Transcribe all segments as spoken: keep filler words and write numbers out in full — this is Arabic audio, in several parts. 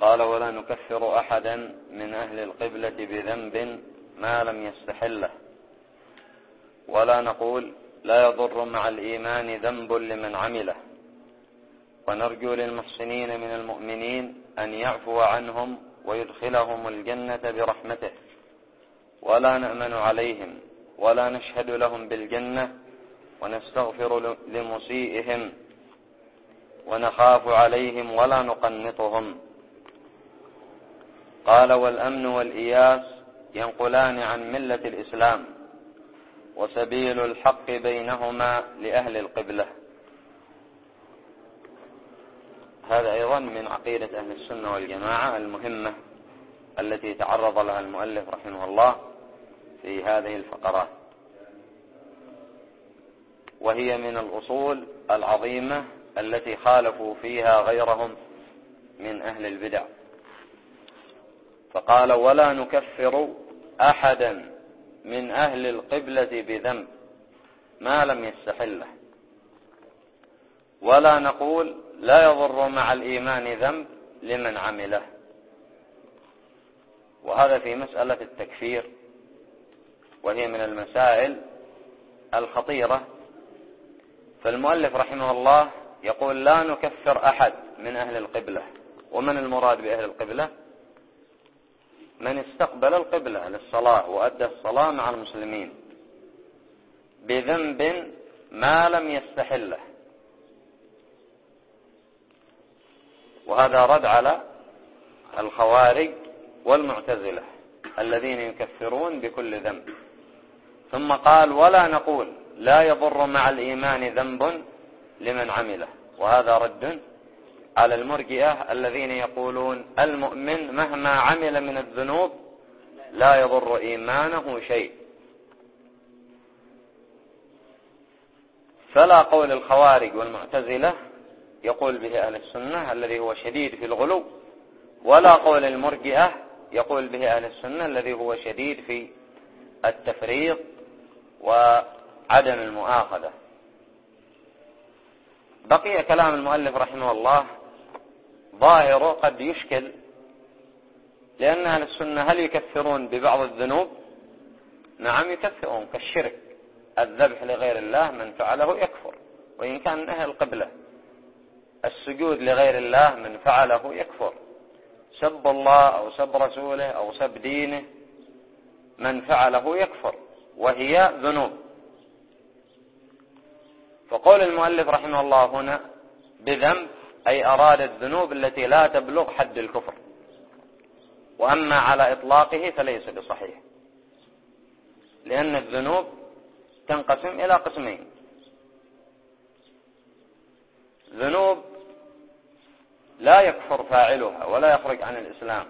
قال: ولا نكفر أحدا من أهل القبلة بذنب ما لم يستحله، ولا نقول لا يضر مع الإيمان ذنب لمن عمله، ونرجو للمحسنين من المؤمنين أن يعفو عنهم ويدخلهم الجنة برحمته، ولا نأمن عليهم ولا نشهد لهم بالجنة، ونستغفر لمسيئهم ونخاف عليهم ولا نقنطهم. قال: والأمن والإياس ينقلان عن ملة الإسلام، وسبيل الحق بينهما لأهل القبلة. هذا أيضا من عقيدة أهل السنة والجماعة المهمة التي تعرض لها المؤلف رحمه الله في هذه الفقرات، وهي من الأصول العظيمة التي خالفوا فيها غيرهم من أهل البدع. فقال: ولا نكفر أحدا من أهل القبلة بذنب ما لم يستحله، ولا نقول لا يضر مع الإيمان ذنب لمن عمله. وهذا في مسألة التكفير، وهي من المسائل الخطيرة. فالمؤلف رحمه الله يقول: لا نكفر أحد من أهل القبلة. ومن المراد بأهل القبلة؟ من استقبل القبلة للصلاة وأدى الصلاة مع المسلمين بذنب ما لم يستحله. وهذا رد على الخوارج والمعتزلة الذين يكفرون بكل ذنب. ثم قال: ولا نقول لا يضر مع الإيمان ذنب لمن عمله. وهذا رد على المرجئة الذين يقولون المؤمن مهما عمل من الذنوب لا يضر إيمانه شيء. فلا قول الخوارج والمعتزلة يقول به أهل السنة الذي هو شديد في الغلو، ولا قول المرجئة يقول به أهل السنة الذي هو شديد في التفريط وعدم المؤاخذة. بقي كلام المؤلف رحمه الله ظاهره قد يشكل، لأن أهل السنة هل يكفرون ببعض الذنوب؟ نعم يكفرون، كالشرك، الذبح لغير الله من فعله يكفر وإن كان من أهل القبلة، السجود لغير الله من فعله يكفر، سب الله أو سب رسوله أو سب دينه من فعله يكفر، وهي ذنوب. فقول المؤلف رحمه الله هنا بذنب أي أراد الذنوب التي لا تبلغ حد الكفر، وأما على إطلاقه فليس بصحيح، لأن الذنوب تنقسم إلى قسمين: ذنوب لا يكفر فاعلها ولا يخرج عن الإسلام،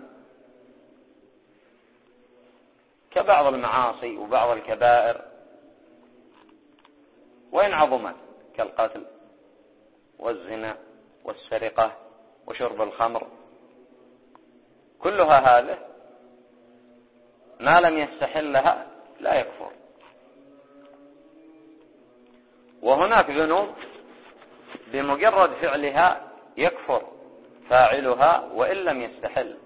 كبعض المعاصي وبعض الكبائر وإن عظمت، كالقتل والزنا والسرقة وشرب الخمر، كلها هذه ما لم يستحلها لا يكفر. وهناك ذنوب بمجرد فعلها يكفر فاعلها وإن لم يستحل،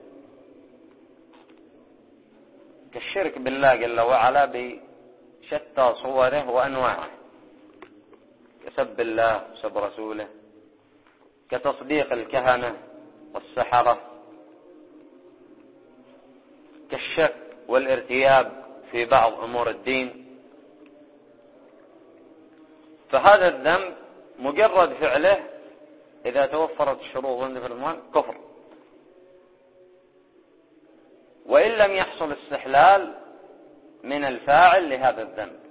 كالشرك بالله جل وعلا بشتى صوره وأنواعه، كسب الله وسب رسوله، كتصديق الكهنة والسحرة، كالشك والارتياب في بعض أمور الدين. فهذا الذنب مجرد فعله إذا توفرت الشروط عنده في الإيمان كفر، وإن لم يحصل استحلال من الفاعل لهذا الذنب.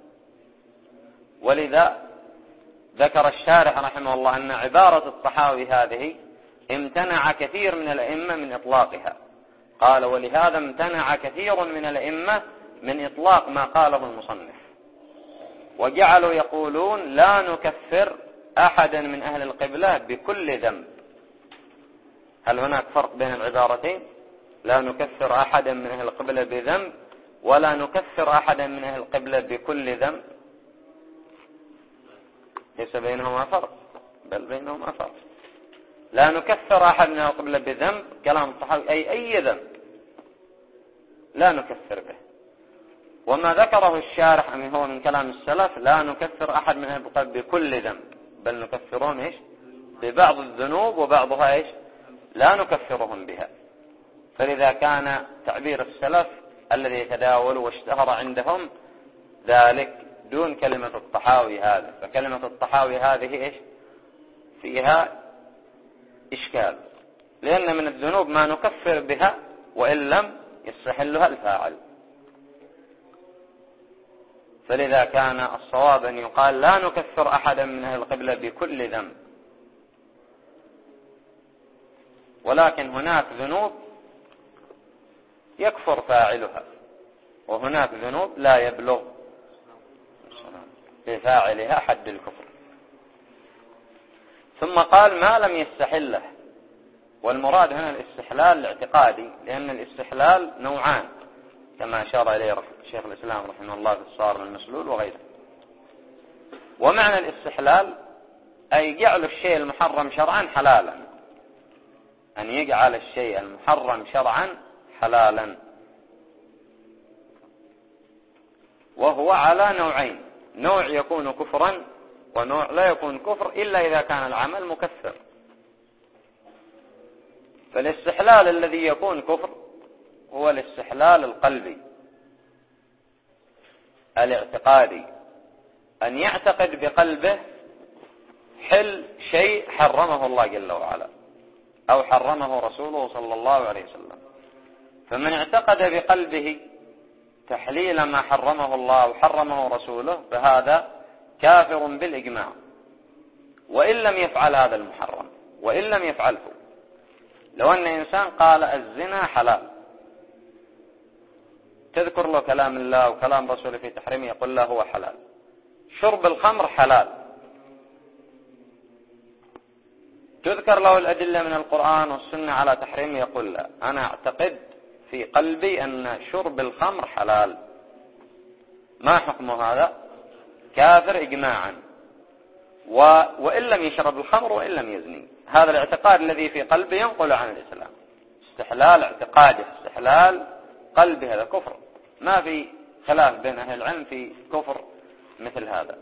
ولذا ذكر الشارح رحمه الله أن عبارة الطحاوي هذه امتنع كثير من الأئمة من إطلاقها. قال: ولهذا امتنع كثير من الأئمة من إطلاق ما قاله المصنف، وجعلوا يقولون لا نكفر أحدا من أهل القبلة بكل ذنب. هل هناك فرق بين العبارتين؟ لا نكفر أحدا من أهل القبلة بذنب، ولا نكفر أحدا من أهل القبلة بكل ذنب. ليس بينهما فرق، بل بينهما فرق. لا نكفر أحد من القبلة بذنب، كلام الطحاوي أي أي ذنب لا نكفر به. وما ذكره الشارح أن هو من كلام السلف لا نكفر أحد من أهل القبلة بكل ذنب، بل نكفرهم إيش ببعض الذنوب وبعضها إيش لا نكفرهم بها. فلذا كان تعبير السلف الذي يتداول واشتهر عندهم ذلك دون كلمة الطحاوي هذا. فكلمة الطحاوي هذه إيش فيها إشكال، لأن من الذنوب ما نكفر بها وإن لم يستحلها الفاعل. فلذا كان الصواب أن يقال لا نكفر أحدا من أهل القبلة بكل ذنب، ولكن هناك ذنوب يكفر فاعلها، وهناك ذنوب لا يبلغ بفاعلها حد الكفر. ثم قال ما لم يستحله، والمراد هنا الاستحلال الاعتقادي، لأن الاستحلال نوعان كما أشار إليه شيخ الإسلام رحمه الله في الصارم المسلول وغيره. ومعنى الاستحلال أي جعل الشيء المحرم شرعا حلالا، أن يجعل الشيء المحرم شرعا حلالا، وهو على نوعين، نوع يكون كفرا ونوع لا يكون كفر إلا إذا كان العمل مكفر. فالاستحلال الذي يكون كفر هو الاستحلال القلبي الاعتقادي، أن يعتقد بقلبه حل شيء حرمه الله جل وعلا أو حرمه رسوله صلى الله عليه وسلم. فمن اعتقد بقلبه تحليل ما حرمه الله وحرمه رسوله فهذا كافر بالإجماع، وإن لم يفعل هذا المحرم، وإن لم يفعله. لو أن إنسان قال الزنا حلال، تذكر له كلام الله وكلام رسوله في تحريمه يقول له هو حلال. شرب الخمر حلال، تذكر له الأدلة من القرآن والسنة على تحريمه يقول لا، أنا أعتقد في قلبي أن شرب الخمر حلال. ما حكمه هذا؟ كافر إجماعا، و... وإن لم يشرب الخمر وإن لم يزني. هذا الاعتقاد الذي في قلبه ينقل عن الإسلام، استحلال اعتقادي، استحلال قلبي، هذا كفر. ما في خلاف بين أهل العلم في كفر مثل هذا.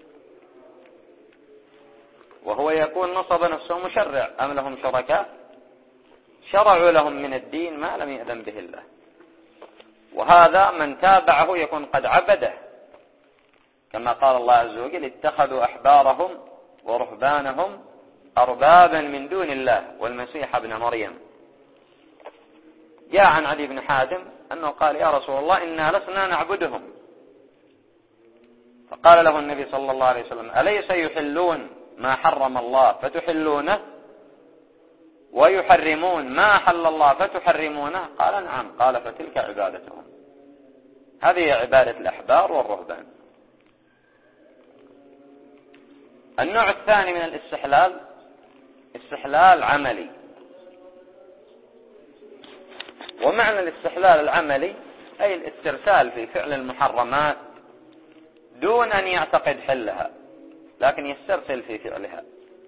وهو يكون نصب نفسه مشرع، أم لهم شركاء شرعوا لهم من الدين ما لم يأذن به الله. وهذا من تابعه يكون قد عبده، كما قال الله عز وجل اتخذوا أحبارهم ورهبانهم أربابا من دون الله والمسيح ابن مريم. جاء عن علي بن حاتم أنه قال يا رسول الله إنا لسنا نعبدهم، فقال له النبي صلى الله عليه وسلم أليس يحلون ما حرم الله فتحلونه ويحرمون ما حل الله فتحرمونه؟ قال نعم. قال فتلك عبادتهم، هذه عبادة الأحبار والرهبان. النوع الثاني من الاستحلال استحلال عملي. ومعنى الاستحلال العملي أي الاسترسال في فعل المحرمات دون أن يعتقد حلها، لكن يسترسل في فعلها.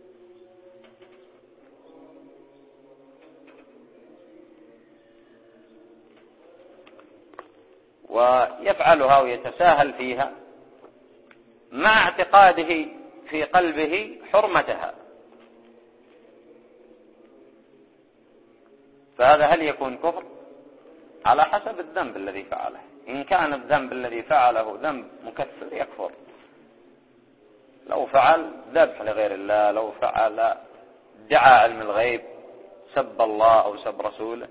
ويفعلها ويتساهل فيها مع اعتقاده في قلبه حرمتها. فهذا هل يكون كفر؟ على حسب الذنب الذي فعله. إن كان الذنب الذي فعله ذنب مكفر يكفر. لو فعل ذبح لغير الله، لو فعل ادعى علم الغيب، سب الله أو سب رسوله،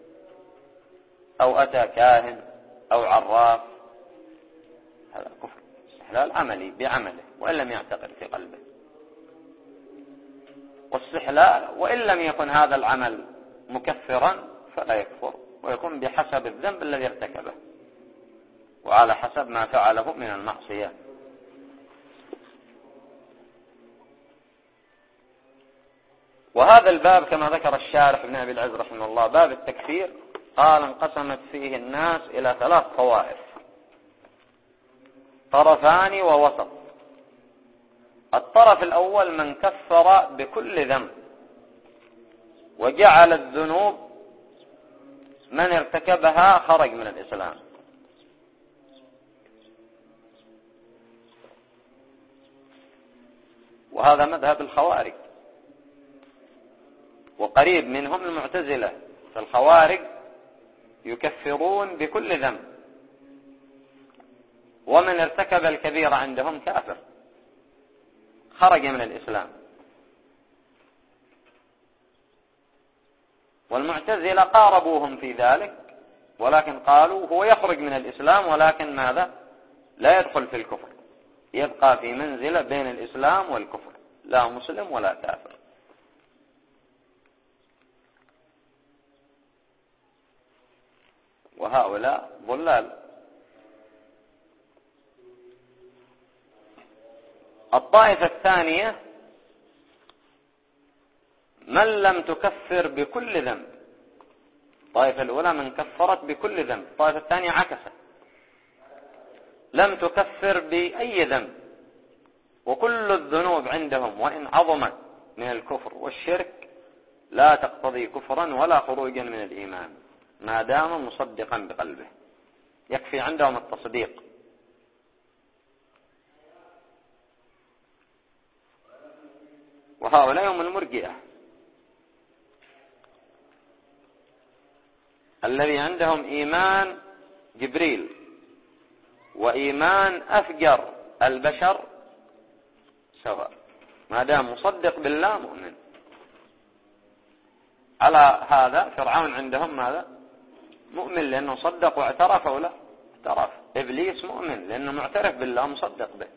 أو أتى كاهن أو عراف، هذا كفر استحلال عملي بعمله وإن لم يعتقد في قلبه. واستحلال وإن لم يكن هذا العمل مكفرا فلا يكفر، ويكون بحسب الذنب الذي ارتكبه وعلى حسب ما فعله من المعصية. وهذا الباب كما ذكر الشارح ابن أبي العز رحمه الله باب التكفير، قال انقسمت فيه الناس إلى ثلاث طوائف، طرفان ووسط. الطرف الأول من كفر بكل ذنب، وجعل الذنوب من ارتكبها خرج من الإسلام. وهذا مذهب الخوارج، وقريب منهم المعتزلة. فالخوارج يكفرون بكل ذنب، ومن ارتكب الكبيرة عندهم كافر خرج من الإسلام. والمعتزلة قاربوهم في ذلك، ولكن قالوا هو يخرج من الإسلام، ولكن ماذا؟ لا يدخل في الكفر، يبقى في منزلة بين الإسلام والكفر، لا مسلم ولا كافر. وهؤلاء ضلال. الطائفة الثانية من لم تكفر بكل ذنب. الطائفة الأولى من كفرت بكل ذنب، الطائفة الثانية عكست، لم تكفر بأي ذنب، وكل الذنوب عندهم وإن عظمت من الكفر والشرك لا تقتضي كفرا ولا خروجا من الإيمان ما دام مصدقا بقلبه، يكفي عندهم التصديق. وهؤلاء هم المرجئة الذي عندهم إيمان جبريل وإيمان أفجر البشر سواء، ما دام مصدق بالله مؤمن. على هذا فرعون عندهم ماذا؟ مؤمن لأنه صدق واعترف، ولا اعترف. إبليس مؤمن لأنه معترف بالله مصدق به.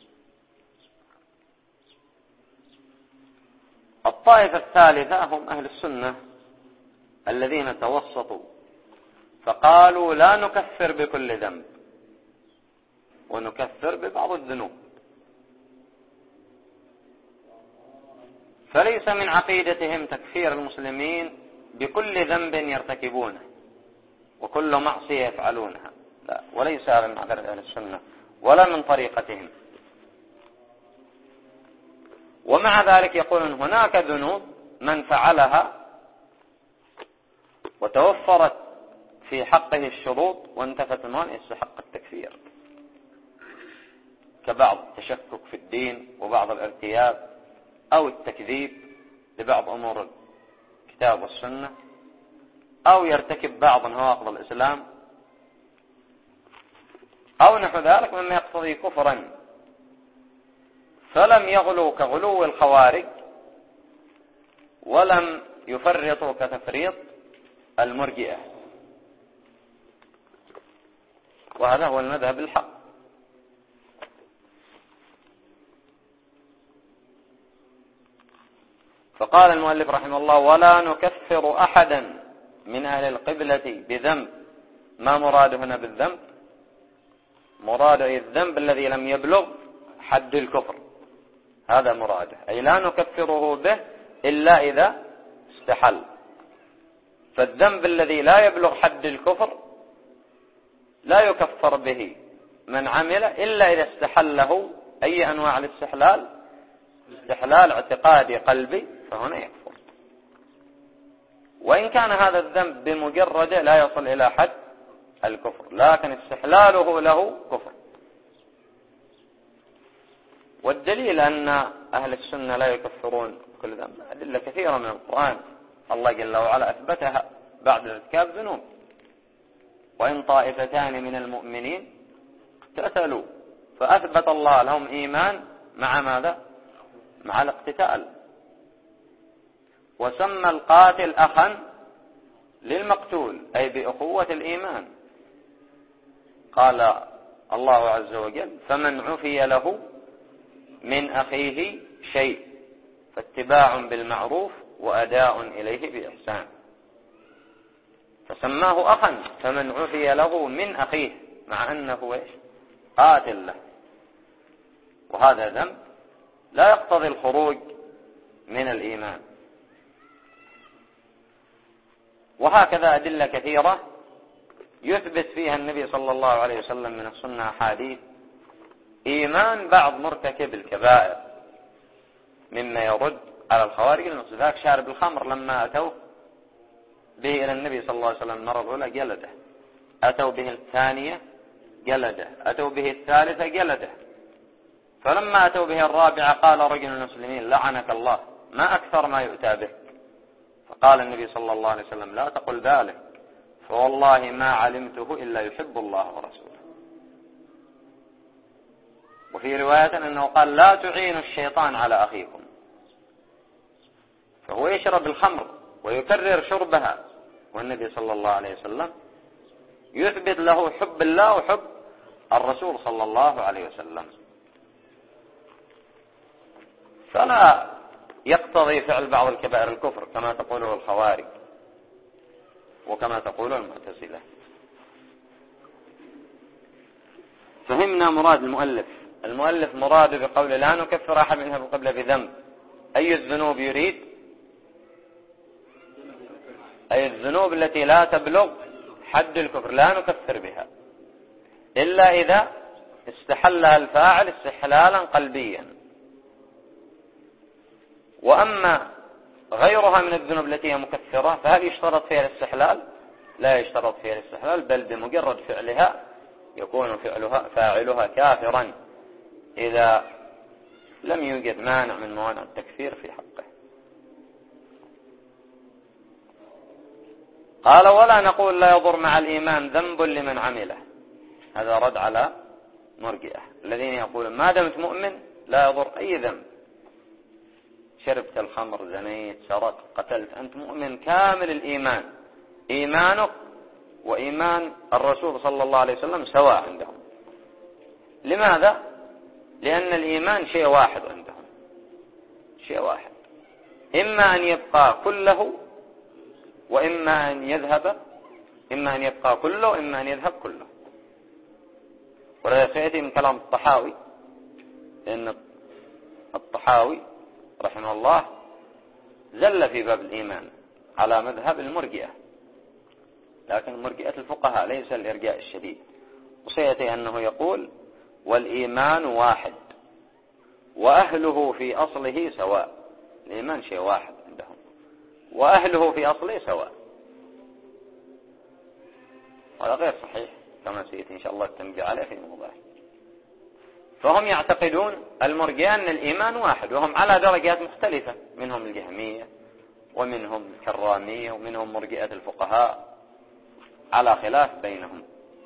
الطائفة الثالثة هم أهل السنة الذين توسطوا فقالوا لا نكفر بكل ذنب ونكفر ببعض الذنوب. فليس من عقيدتهم تكفير المسلمين بكل ذنب يرتكبونه وكل معصية يفعلونها، لا، وليس هذا من عقيدة أهل السنة ولا من طريقتهم. ومع ذلك يقولون هناك ذنوب من فعلها وتوفرت في حقه الشروط وانتفت منه يستحق التكفير، كبعض التشكك في الدين وبعض الارتياب أو التكذيب لبعض أمور الكتاب والسنة، أو يرتكب بعض نواقض الإسلام، أو نحو ذلك مما يقتضي كفرا. فلم يغلوا كغلو الخوارج ولم يفرطوا كتفريط المرجئة، وهذا هو المذهب الحق. فقال المؤلف رحمه الله ولا نكفر أحدا من أهل القبلة بذنب. ما مراد هنا بالذنب؟ مراد الذنب الذي لم يبلغ حد الكفر، هذا مراده، أي لا نكفره به إلا إذا استحل. فالذنب الذي لا يبلغ حد الكفر لا يكفر به من عمل إلا إذا استحله أي أنواع الاستحلال، استحلال اعتقادي قلبي، فهنا يكفر. وإن كان هذا الذنب بمجرده لا يصل إلى حد الكفر، لكن استحلاله له كفر. والدليل أن أهل السنة لا يكفرون كل ذنب أدلة كثيرة من القرآن، الله جل وعلا أثبتها بعد ارتكاب ذنوب. وإن طائفتان من المؤمنين اقتتلوا فأثبت الله لهم إيمان مع ماذا؟ مع الاقتتال. وسمى القاتل أخا للمقتول أي بأخوة الإيمان. قال الله عز وجل فمن عفي له من أخيه شيء فاتباع بالمعروف وأداء إليه بإحسان. فسماه أخا، فمن عفي له من أخيه، مع أنه إيش؟ قاتل له. وهذا ذنب لا يقتضي الخروج من الإيمان. وهكذا أدلة كثيرة يثبت فيها النبي صلى الله عليه وسلم من السنة أحاديث إيمان بعض مرتكب الكبائر مما يرد على الخوارج المقصود. ذاك شارب الخمر لما أتوا به إلى النبي صلى الله عليه وسلم المرة الأولى جلده، أتوا به الثانية جلده، أتوا به الثالثة جلده، فلما أتوا به الرابعة قال رجل المسلمين لعنك الله ما أكثر ما يؤتى به. فقال النبي صلى الله عليه وسلم لا تقل ذلك فوالله ما علمته إلا يحب الله ورسوله. وفي رواية أنه قال لا تعينوا الشيطان على أخيكم. فهو يشرب الخمر ويكرر شربها، والنبي صلى الله عليه وسلم يثبت له حب الله وحب الرسول صلى الله عليه وسلم. فلا يقتضي فعل بعض الكبائر الكفر كما تقوله الخوارج وكما تقوله المعتزلة. فهمنا مراد المؤلف. المؤلف مراد بقول لا نكفر أحد منها قبل بذنب. أي الذنوب يريد؟ أي الذنوب التي لا تبلغ حد الكفر لا نكفر بها إلا إذا استحلها الفاعل استحلالا قلبيا. وأما غيرها من الذنوب التي هي مكفرة فهل يشترط فيها الاستحلال؟ لا يشترط فيها الاستحلال، بل بمجرد فعلها يكون فعلها فاعلها كافرا إذا لم يوجد مانع من موانع التكفير في حقه. قال ولا نقول لا يضر مع الإيمان ذنب لمن عمله. هذا رد على مرجئة الذين يقولون ما دمت مؤمن لا يضر أي ذنب، شربت الخمر، زنيت، سرقت، قتلت، أنت مؤمن كامل الإيمان، إيمانك وإيمان الرسول صلى الله عليه وسلم سواء عندهم. لماذا؟ لأن الإيمان شيء واحد عندهم، شيء واحد، إما أن يبقى كله وإما أن يذهب، إما أن يبقى كله وإما أن يذهب كله. ولذا سيأتي من كلام الطحاوي، لأن الطحاوي رحمه الله زل في باب الإيمان على مذهب المرجئة، لكن مرجئة الفقهاء ليس الإرجاء الشديد. وسيأتي أنه يقول والإيمان واحد وأهله في أصله سواء. الإيمان شيء واحد عندهم وأهله في أصله سواء. هذا غير صحيح كما سيأتي إن شاء الله التنبيه عليه في موضوعه. فهم يعتقدون المرجئة أن الإيمان واحد، وهم على درجات مختلفة، منهم الجهمية ومنهم الكرامية ومنهم مرجئة الفقهاء، على خلاف بينهم.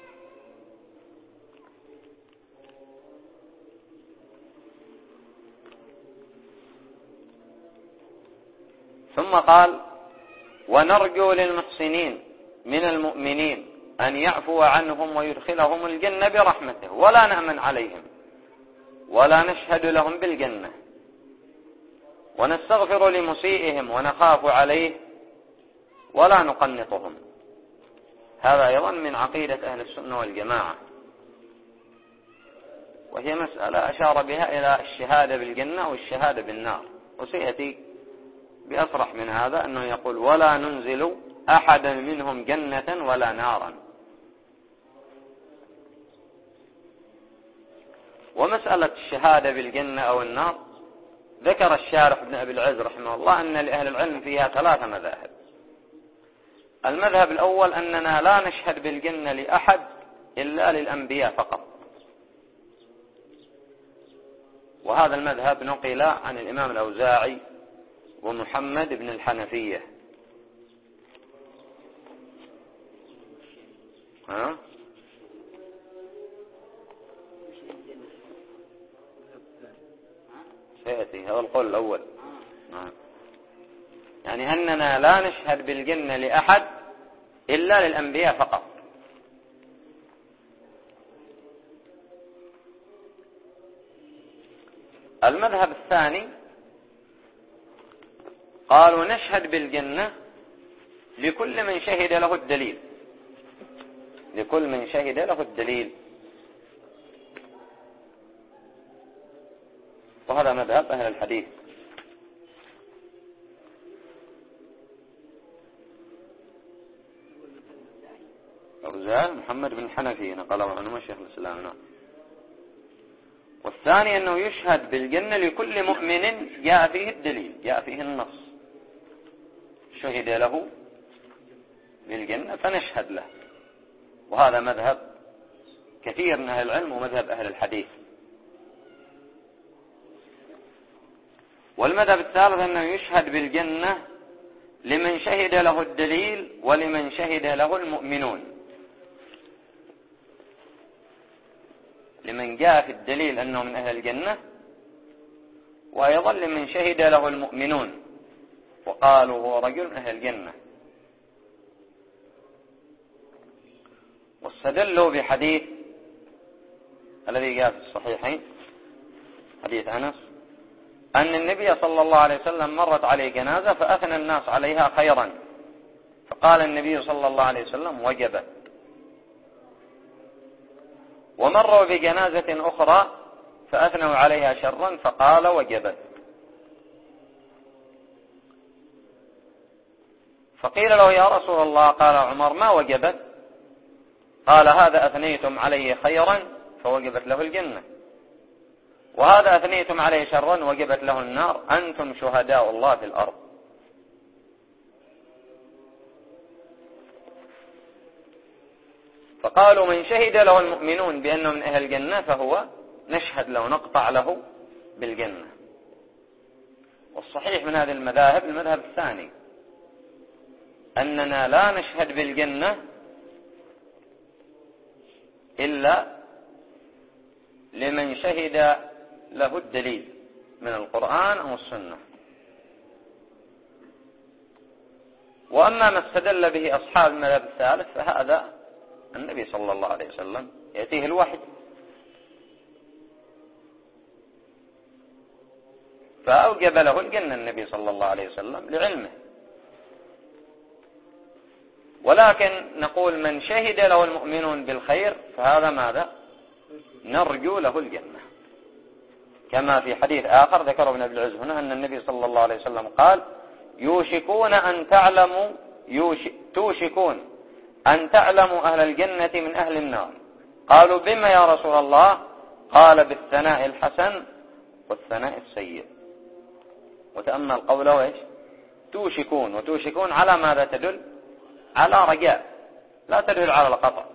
ثم قال ونرجو للمحسنين من المؤمنين أن يعفو عنهم ويدخلهم الجنة برحمته ولا نأمن عليهم ولا نشهد لهم بالجنة ونستغفر لمسيئهم ونخاف عليه ولا نقنطهم. هذا أيضا من عقيدة أهل السنة والجماعة، وهي مسألة أشار بها إلى الشهادة بالجنة والشهادة بالنار. وسيأتي بأصرح من هذا أنه يقول ولا ننزل أحدا منهم جنة ولا نارا. ومسألة الشهادة بالجنة أو النار ذكر الشارح ابن أبي العز رحمه الله أن لأهل العلم فيها ثلاثة مذاهب. المذهب الأول أننا لا نشهد بالجنة لأحد إلا للأنبياء فقط، وهذا المذهب نقل عن الإمام الأوزاعي ومحمد بن الحنفية. ها؟ سيأتي هذا القول الأول. يعني أننا لا نشهد بالجنة لأحد إلا للأنبياء فقط. المذهب الثاني قالوا نشهد بالجنة لكل من شهد له الدليل، لكل من شهد له الدليل، وهذا مذهب أهل الحديث. أوزاعي محمد بن الحنفي نقله عنه شيخ الإسلام. نعم. والثاني أنه يشهد بالجنة لكل مؤمن جاء فيه الدليل، جاء فيه النص، شهد له بالجنة فنشهد له. وهذا مذهب كثير من أهل العلم ومذهب أهل الحديث. والمذهب الثالث أنه يشهد بالجنة لمن شهد له الدليل ولمن شهد له المؤمنون، لمن جاء في الدليل أنه من أهل الجنة، وأيضا لمن شهد له المؤمنون وقالوا هو رجل من أهل الجنة. واستدلوا بحديث الذي جاء في الصحيحين، حديث أنس، أن النبي صلى الله عليه وسلم مرت عليه جنازة فأثنى الناس عليها خيرا، فقال النبي صلى الله عليه وسلم وجبت. ومروا بجنازة أخرى فأثنوا عليها شرا فقال وجبت. فقيل له يا رسول الله، قال عمر ما وجبت؟ قال هذا أثنيتم عليه خيرا فوجبت له الجنة، وهذا أثنيتم عليه شرا وجبت له النار، أنتم شهداء الله في الأرض. فقالوا من شهد له المؤمنون بأنه من أهل الجنة فهو نشهد له، نقطع له بالجنة. والصحيح من هذه المذاهب المذهب الثاني، أننا لا نشهد بالجنة إلا لمن شهد له الدليل من القرآن أو السنة. وأما ما استدل به أصحاب المذهب الثالث فهذا النبي صلى الله عليه وسلم يأتيه الوحي، فأوجب له الجنة النبي صلى الله عليه وسلم لعلمه. ولكن نقول من شهد له المؤمنون بالخير فهذا ماذا؟ نرجو له الجنة، كما في حديث آخر ذكره ابن أبي العز هنا أن النبي صلى الله عليه وسلم قال يوشكون أن تعلموا يوش... توشكون أن تعلموا أهل الجنة من أهل النار. قالوا بما يا رسول الله؟ قال بالثناء الحسن والثناء السيء. وتأمل قوله إيش؟ توشكون، وتوشكون على ماذا تدل؟ على رجاء، لا تدل على القطع.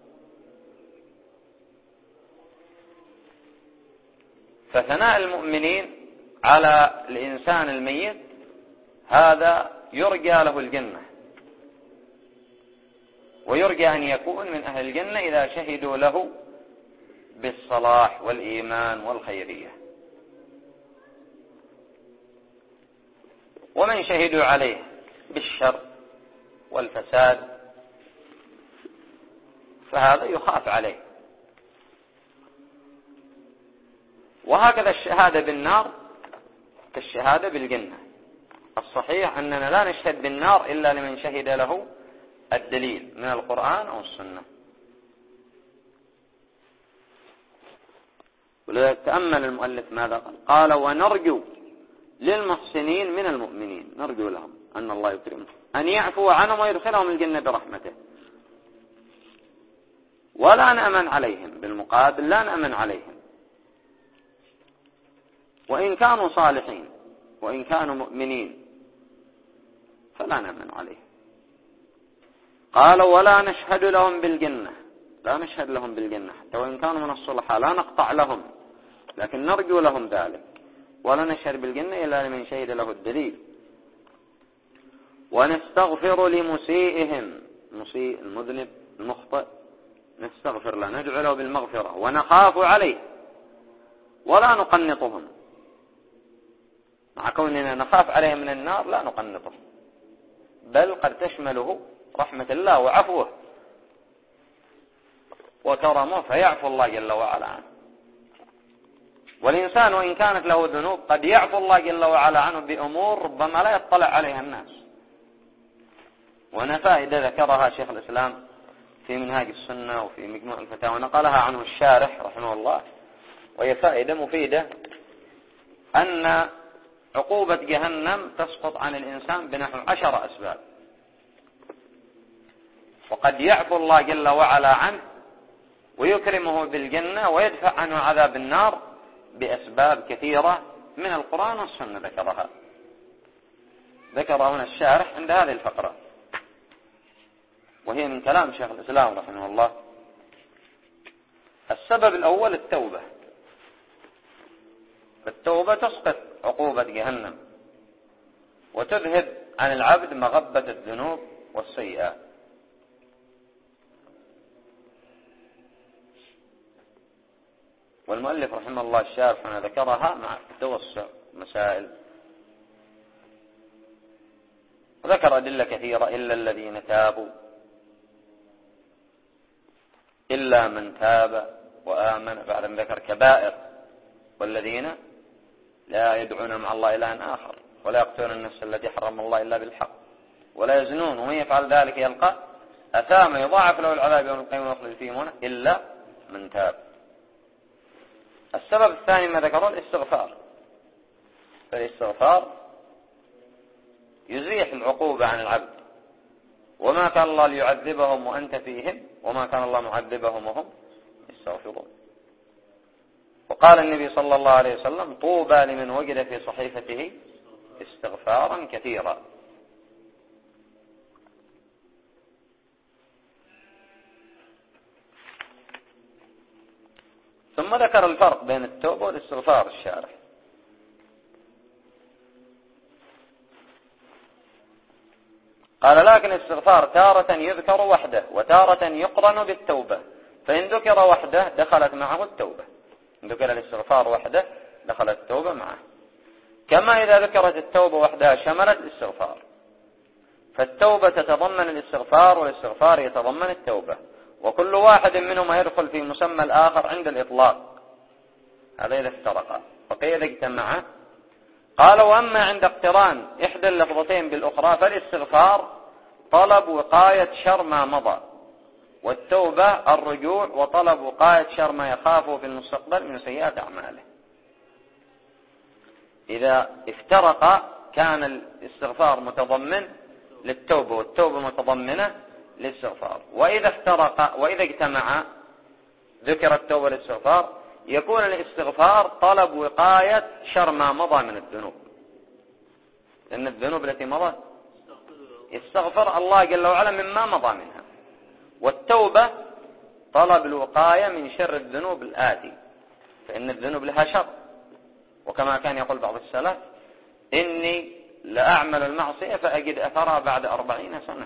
فثناء المؤمنين على الإنسان الميت هذا يرجى له الجنة، ويرجى أن يكون من أهل الجنة إذا شهدوا له بالصلاح والإيمان والخيرية. ومن شهدوا عليه بالشر والفساد فهذا يخاف عليه. وهكذا الشهادة بالنار كالشهادة بالجنة. الصحيح أننا لا نشهد بالنار إلا لمن شهد له الدليل من القرآن أو السنة. ولذلك تأمل المؤلف ماذا قال؟ قال ونرجو للمحسنين من المؤمنين، نرجو لهم أن الله يكرمهم، أن يعفو عنهم ويدخلهم الجنة برحمته. ولا نأمن عليهم، بالمقابل لا نأمن عليهم وإن كانوا صالحين وإن كانوا مؤمنين فلا نأمن عليهم. قال ولا نشهد لهم بالجنة، لا نشهد لهم بالجنة حتى وإن كانوا من الصلحاء، لا نقطع لهم لكن نرجو لهم ذلك. ولا نشهد بالجنة إلا لمن شهد له الدليل. ونستغفر لمسيئهم، مسيء المذنب المخطئ نستغفر له، ندعو له بالمغفرة. ونخاف عليه ولا نقنطهم، مع كوننا نخاف عليه من النار لا نقنطه، بل قد تشمله رحمة الله وعفوه وكرمه فيعفو الله جل وعلا عنه. والإنسان وإن كانت له ذنوب قد يعفو الله جل وعلا عنه بأمور ربما لا يطلع عليها الناس. وأنا فائدة ذكرها شيخ الإسلام في منهاج السنة وفي مجموع الفتاوى نقلها عنه الشارح رحمه الله، وهي فائدة مفيدة، أن عقوبة جهنم تسقط عن الإنسان بنحو عشر أسباب، وقد يعفو الله جل وعلا عنه ويكرمه بالجنة ويدفع عنه عذاب النار بأسباب كثيرة من القرآن والسنة ذكرها. ذكر هنا الشارح عند هذه الفقرة، وهي من كلام شيخ الإسلام رحمه الله. السبب الأول التوبة. التوبة تسقط عقوبة جهنم وتذهب عن العبد مغبة الذنوب والسيئات. والمؤلف رحمه الله الشارح هنا ذكرها مع توسع مسائل، وذكر أدلة كثيرة: إلا الذين تابوا، إلا من تاب وآمن، بعد ما ذكر كبائر: والذين لا يدعون مع الله إلها آخر، ولا يقتلون النفس التي حرم الله إلا بالحق، ولا يزنون، ومن يفعل ذلك يلقى أثاما يضاعف له العذاب يوم القيامة ويخلد فيه مهانا إلا من تاب. السبب الثاني ما ذكره الاستغفار. فالاستغفار يزيح العقوبة عن العبد، وما كان الله ليعذبهم وأنت فيهم، وما كان الله معذبهم وهم يستغفرون. وقال النبي صلى الله عليه وسلم: طوبى لمن وجد في صحيفته استغفارا كثيرا. ثم ذكر الفرق بين التوبة والاستغفار الشارح. قال: لكن الاستغفار تارة يذكر وحده وتارة يقرن بالتوبة، فإن ذكر وحده دخلت معه التوبة، إن ذكر الاستغفار وحده دخلت التوبة معه، كما إذا ذكرت التوبة وحدها شملت الاستغفار. فالتوبة تتضمن الاستغفار، والاستغفار يتضمن التوبة، وكل واحد منهما يدخل في مسمى الآخر عند الإطلاق. هذا إذا افترقا. وقيل اجتمعا. قال: وأما عند اقتران إحدى اللفظتين بالأخرى فالاستغفار طلب وقاية شر ما مضى، والتوبة الرجوع وطلب وقاية شر ما يخافه في المستقبل من سيئات أعماله. إذا افترق كان الاستغفار متضمن للتوبة، والتوبة متضمنة للاستغفار. وإذا افترق وإذا اجتمع ذكر التوبة والاستغفار يكون الاستغفار طلب وقاية شر ما مضى من الذنوب، لأن الذنوب التي مضت يستغفر الله جل وعلا مما مضى منها. والتوبة طلب الوقاية من شر الذنوب الآتي، فإن الذنوب لها شر. وكما كان يقول بعض السلف: إني لأعمل المعصية فأجد أثرها بعد أربعين سنة.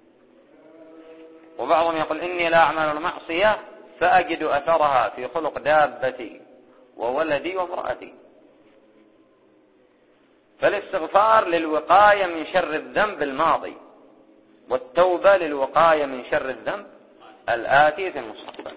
وبعضهم يقول: إني لا أعمل المعصية فأجد أثرها في خلق دابتي وولدي وامرأتي. فالاستغفار للوقاية من شر الذنب الماضي، والتوبة للوقاية من شر الذنب الآتي في المستقبل.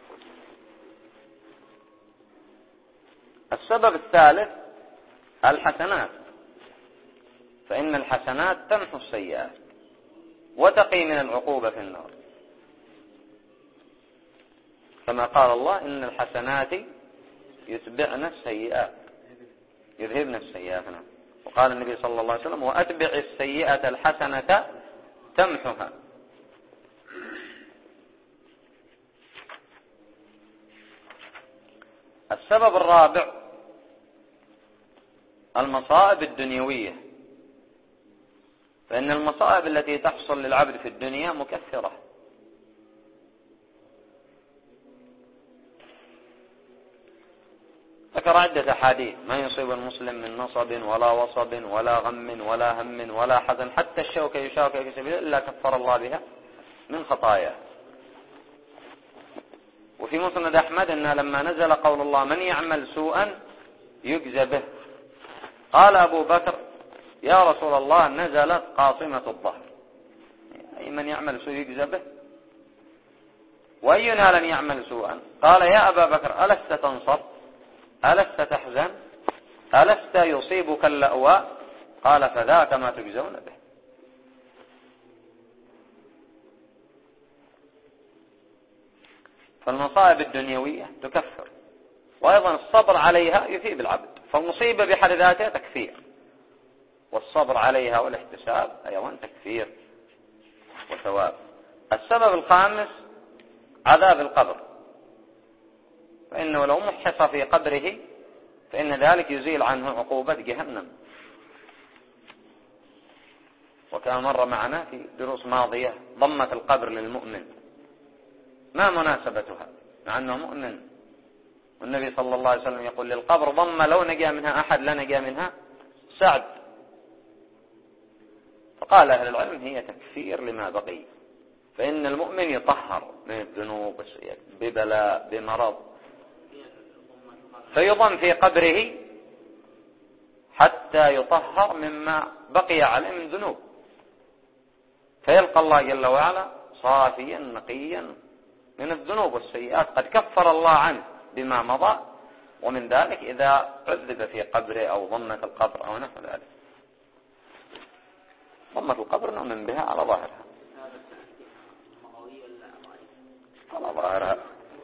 السبب الثالث الحسنات، فإن الحسنات تمحو السيئات وتقي من العقوبة في النار، كما قال الله: إن الحسنات يتبعن السيئات، يذهبن السيئات. وقال النبي صلى الله عليه وسلم: وأتبع السيئة الحسنة تمحها. السبب الرابع المصائب الدنيوية، فإن المصائب التي تحصل للعبد في الدنيا مكثرة. ذكر عدة أحاديث: ما يصيب المسلم من نصب ولا وصب ولا غم ولا هم ولا حزن حتى الشوكة يشاكها في سبيل الله إلا كفر الله بها من خطاياه. وفي مسند أحمد أنه لما نزل قول الله: من يعمل سوءا يجزى به، قال أبو بكر: يا رسول الله نزلت قاصمة الظهر، أي من يعمل سوء يجزى به، وأينا لم يعمل سوءا؟ قال: يا أبا بكر ألست تنصر؟ ألست تحزن؟ ألست يصيبك اللأواء؟ قال: فذاك ما تجزون به. فالمصائب الدنيوية تكفر، وأيضا الصبر عليها يثيب العبد. فالمصيبة بحد ذاتها تكفير، والصبر عليها والاحتساب أيضا تكفير وثواب. السبب الخامس عذاب القبر، فإنه لو محص في قبره فإن ذلك يزيل عنه عقوبة جهنم. وكان مر معنا في دروس ماضية ضمة القبر للمؤمن ما مناسبتها مع أنه مؤمن، والنبي صلى الله عليه وسلم يقول للقبر ضمة لو نجا منها أحد لا نجا منها سعد. فقال أهل العلم هي تكفير لما بقي، فإن المؤمن يطهر من الذنوب والسيئات ببلاء بمرض، فيضم في قبره حتى يطهر مما بقي عليه من ذنوب، فيلقى الله جل وعلا صافيا نقيا من الذنوب والسيئات، قد كفر الله عنه بما مضى، ومن ذلك إذا عذب في قبره أو ضمة القبر أو نحو ذلك. ضمة القبر نؤمن بها على ظاهرها، على ظاهرها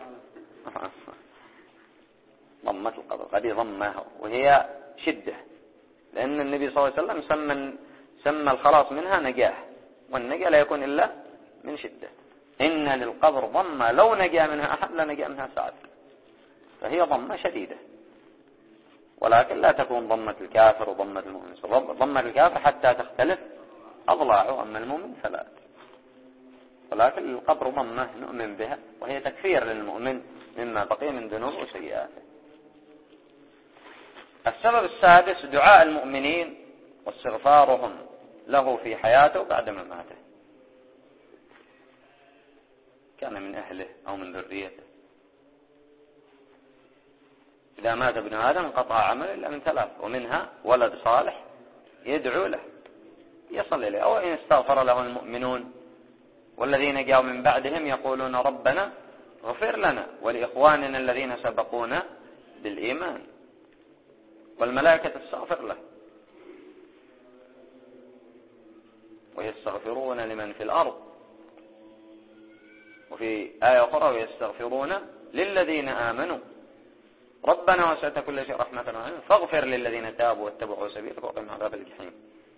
ضمة القبر قد ضمها وهي شدة، لأن النبي صلى الله عليه وسلم سمى, سمى الخلاص منها نجاه، والنجاة لا يكون إلا من شدة. إن للقبر ضمة لو نجا منها أحد لا نجا منها سعد، فهي ضمة شديدة، ولكن لا تكون ضمة الكافر وضمة المؤمن. ضمة الكافر حتى تختلف أضلاعه، أما المؤمن فلا. ولكن القبر ضمة نؤمن بها، وهي تكفير للمؤمن مما بقي من ذنوب وسيئاته. السبب السادس دعاء المؤمنين واستغفارهم له في حياته بعد مماته، كان من أهله أو من ذريته. إذا مات ابن آدم انقطع عمله إلا من ثلاث، ومنها ولد صالح يدعو له يصل إليه، أو إن استغفر له المؤمنون والذين جاءوا من بعدهم يقولون ربنا اغفر لنا ولإخواننا الذين سبقونا بالإيمان، والملائكة تستغفر له ويستغفرون لمن في الأرض. وفي آية أخرى ويستغفرون للذين آمنوا ربنا وسعت كل شيء رحمة وعلما فاغفر للذين تابوا واتبعوا سبيلك وقهم عذاب الجحيم.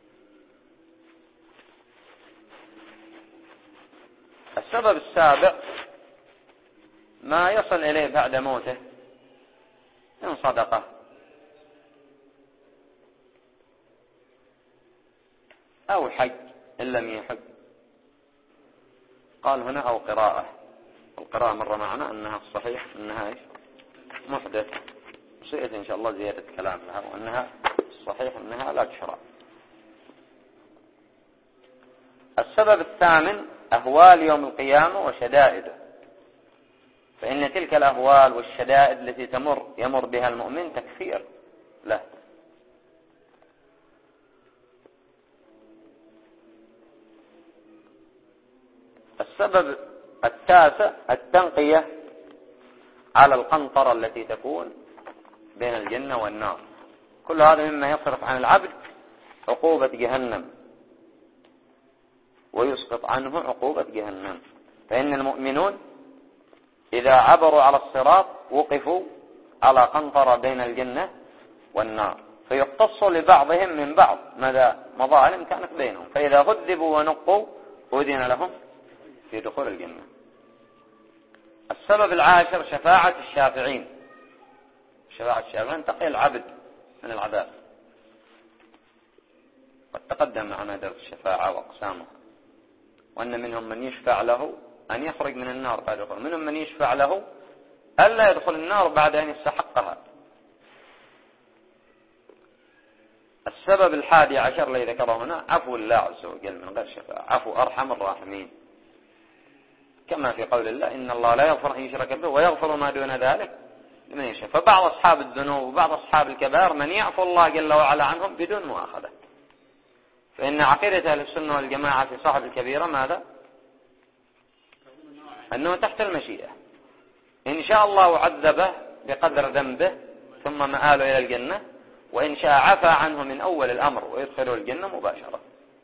السبب السابع ما يصل إليه بعد موته من صدقة أو حج إن لم يحج. قال هنا أو قراءة، القراءة مرة معنا أنها الصحيح أنها إيش محدث، سيأتي إن شاء الله زيادة كلام لها، وأنها الصحيح أنها لا تشرع. السبب الثامن أهوال يوم القيامة وشدائده، فإن تلك الأهوال والشدائد التي تمر يمر بها المؤمن تكفير له. السبب التاسع التنقية على القنطرة التي تكون بين الجنة والنار، كل هذا مما يصرف عن العبد عقوبة جهنم ويسقط عنه عقوبة جهنم. فإن المؤمنون إذا عبروا على الصراط وقفوا على قنطرة بين الجنة والنار، فيقتص لبعضهم من بعض ماذا مظالم كانت بينهم، فإذا هذبوا ونقوا أذن لهم في دخول الجنة. السبب العاشر شفاعة الشافعين، شفاعة الشافعين تقي العبد من العذاب، قد تقدم معنا درس الشفاعة وأقسامها، وأن منهم من يشفع له أن يخرج من النار بعد الخروج، منهم من يشفع له ألا يدخل النار بعد أن يستحقها. السبب الحادي عشر الذي ذكره هنا عفو الله عز وجل من غير شفاعة، عفو أرحم الراحمين، كما في قول الله إن الله لا يغفر أن يشرك به ويغفر ما دون ذلك لمن يشاء. فبعض أصحاب الذنوب وبعض أصحاب الكبائر من يعفو الله جل وعلا عنهم بدون مؤاخذة. فإن عقيدة أهل السنة والجماعة في صاحب الكبيرة ماذا؟ أنه تحت المشيئة، إن شاء الله عذبه بقدر ذنبه ثم مآله إلى الجنة، وإن شاء عفى عنه من أول الأمر ويدخله الجنة مباشرة.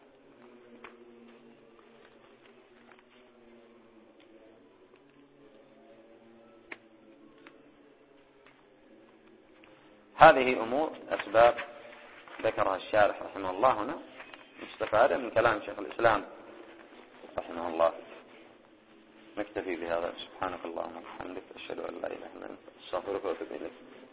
هذه أمور أسباب ذكرها الشارح رحمه الله هنا مستفادة من كلام شيخ الإسلام رحمه الله. نكتفي بهذا، سبحانك اللهم وبحمدك أشهد أن لا إله إلا أنت أستغفرك وأتوب إليك.